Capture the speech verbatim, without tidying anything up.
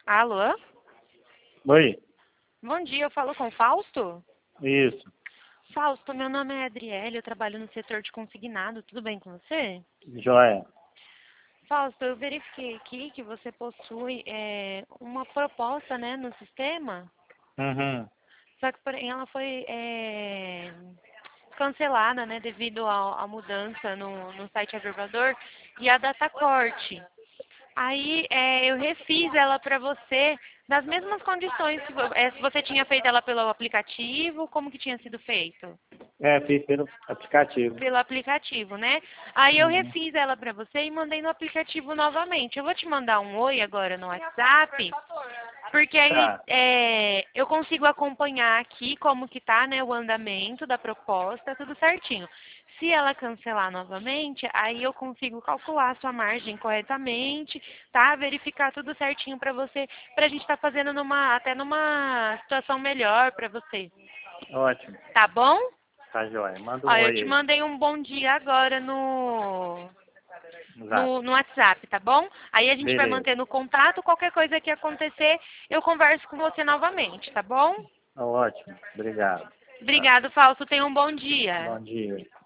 Alô? Oi, Bom dia, eu falo com o Fausto? isso, Fausto, meu nome é Adriele, eu trabalho no setor de consignado, tudo bem com você? joia. Fausto, eu verifiquei aqui que você possui é, uma proposta, né, no sistema, Uhum. só que porém ela foi é, cancelada, né, devido ao- à mudança no, no site Avervador e a data corte. Aí é, eu refiz ela para você nas mesmas condições que vo- é, se você tinha feito ela pelo aplicativo, como que tinha sido feito? É, fiz pelo aplicativo. Pelo aplicativo, né? Aí eu Uhum. refiz ela para você e mandei no aplicativo novamente. Eu vou te mandar um oi agora no WhatsApp, porque aí Tá, é, eu consigo acompanhar aqui como que tá, né, o andamento da proposta, tudo certinho. Se ela cancelar novamente, aí eu consigo calcular a sua margem corretamente, tá? Verificar tudo certinho para você, pra gente estar fazendo numa, até numa situação melhor para você. ótimo. Tá bom? Tá joia. Manda Ó, um eu oi te aí mandei um bom dia agora no, no zap. no, no WhatsApp, tá bom? Aí a gente vai Beleza. mantendo contato, qualquer coisa que acontecer, eu converso com você novamente, tá bom? Ótimo. Obrigado. Tá. Obrigado, Fausto. Tenha um bom dia. Bom dia.